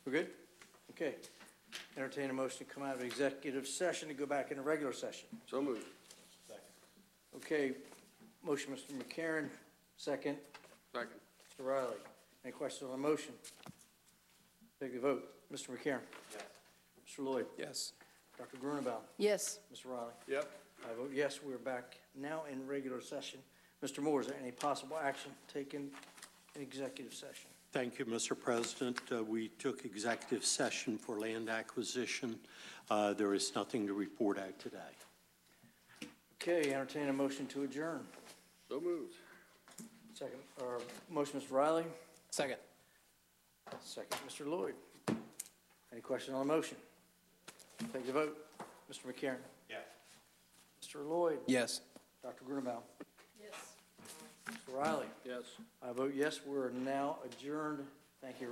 We're good? Okay. Entertain a motion to come out of executive session to go back into regular session. So moved. Okay, motion, Mr. McCarron, second. Second. Mr. Riley. Any questions on the motion? Take the vote. Mr. McCarron? Yes. Mr. Lloyd? Yes. Dr. Grunenbaum? Yes. Mr. Riley? Yep. I vote yes. We're back now in regular session. Mr. Moore, is there any possible action taken in executive session? Thank you, Mr. President. We took executive session for land acquisition. There is nothing to report out today. Okay, entertain a motion to adjourn. So moved. Second, or motion, Mr. Riley? Second. Second, Mr. Lloyd. Any question on the motion? Take the vote. Mr. McCarron? Yes. Mr. Lloyd? Yes. Dr. Grunenbaum? Yes. Mr. Riley? Yes. I vote yes. We're now adjourned. Thank you.